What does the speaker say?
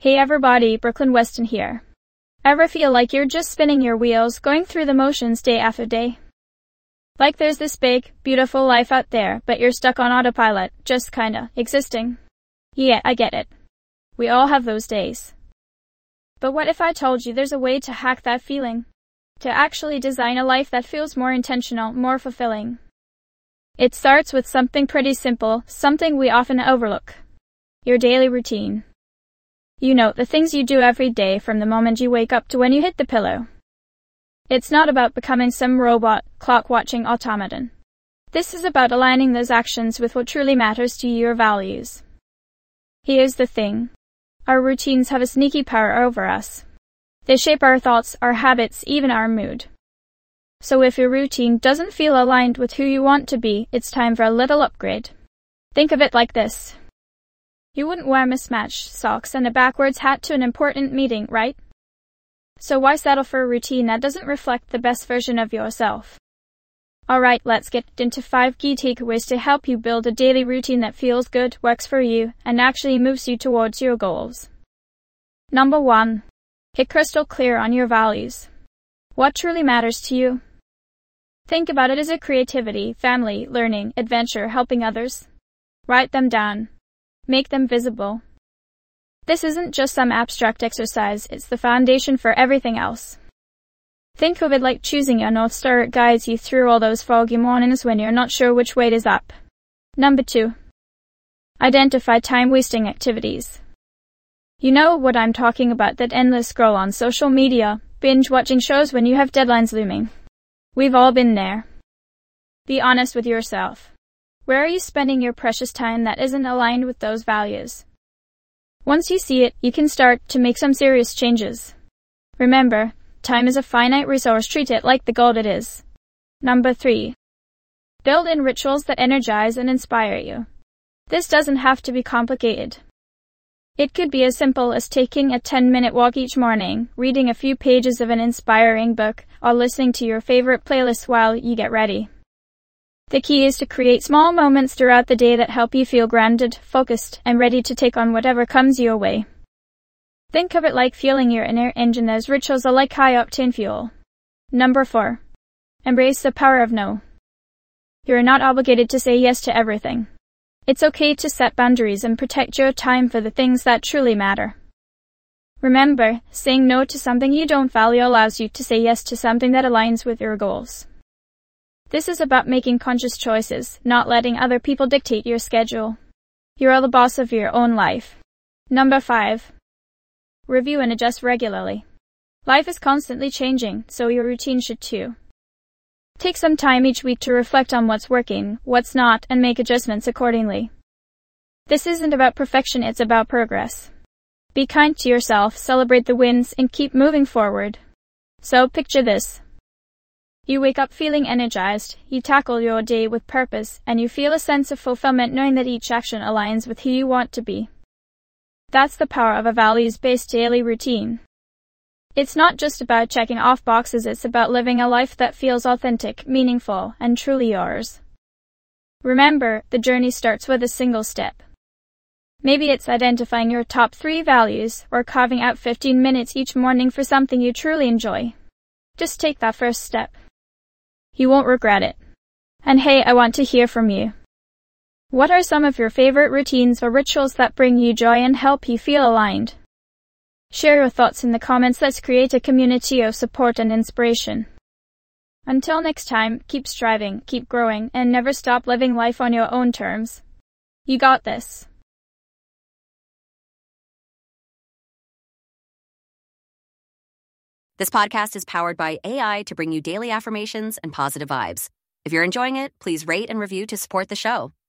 Hey everybody, Brooklyn Weston here. Ever feel like you're just spinning your wheels, going through the motions day after day? Like there's this big, beautiful life out there, but you're stuck on autopilot, just kinda existing. Yeah, I get it. We all have those days. But what if I told you there's a way to hack that feeling? To actually design a life that feels more intentional, more fulfilling. It starts with something pretty simple, something we often overlook. Your daily routine. You know, the things you do every day from the moment you wake up to when you hit the pillow. It's not about becoming some robot, clock-watching automaton. This is about aligning those actions with what truly matters to your values. Here's the thing. Our routines have a sneaky power over us. They shape our thoughts, our habits, even our mood. So if your routine doesn't feel aligned with who you want to be, it's time for a little upgrade. Think of it like this. You wouldn't wear mismatched socks and a backwards hat to an important meeting, right? So why settle for a routine that doesn't reflect the best version of yourself? Alright, let's get into 5 key takeaways to help you build a daily routine that feels good, works for you, and actually moves you towards your goals. Number 1. Get crystal clear on your values. What truly matters to you? Think about it. Is it creativity, family, learning, adventure, helping others? Write them down. Make them visible. This isn't just some abstract exercise, it's the foundation for everything else. Think of it like choosing a North Star. It guides you through all those foggy mornings when you're not sure which way is up. Number 2. Identify time-wasting activities. You know what I'm talking about, that endless scroll on social media, binge-watching shows when you have deadlines looming. We've all been there. Be honest with yourself. Where are you spending your precious time that isn't aligned with those values? Once you see it, you can start to make some serious changes. Remember, time is a finite resource. Treat it like the gold it is. Number 3. Build in rituals that energize and inspire you. This doesn't have to be complicated. It could be as simple as taking a 10-minute walk each morning, reading a few pages of an inspiring book, or listening to your favorite playlist while you get ready. The key is to create small moments throughout the day that help you feel grounded, focused, and ready to take on whatever comes your way. Think of it like fueling your inner engine, as rituals are like high-octane fuel. Number 4. Embrace the power of no. You're not obligated to say yes to everything. It's okay to set boundaries and protect your time for the things that truly matter. Remember, saying no to something you don't value allows you to say yes to something that aligns with your goals. This is about making conscious choices, not letting other people dictate your schedule. You're the boss of your own life. Number 5. Review and adjust regularly. Life is constantly changing, so your routine should too. Take some time each week to reflect on what's working, what's not, and make adjustments accordingly. This isn't about perfection, it's about progress. Be kind to yourself, celebrate the wins, and keep moving forward. So picture this. You wake up feeling energized, you tackle your day with purpose, and you feel a sense of fulfillment knowing that each action aligns with who you want to be. That's the power of a values-based daily routine. It's not just about checking off boxes, it's about living a life that feels authentic, meaningful, and truly yours. Remember, the journey starts with a single step. Maybe it's identifying your top 3 values, or carving out 15 minutes each morning for something you truly enjoy. Just take that first step. You won't regret it. And hey, I want to hear from you. What are some of your favorite routines or rituals that bring you joy and help you feel aligned? Share your thoughts in the comments. Let's create a community of support and inspiration. Until next time, keep striving, keep growing, and never stop living life on your own terms. You got this. This podcast is powered by AI to bring you daily affirmations and positive vibes. If you're enjoying it, please rate and review to support the show.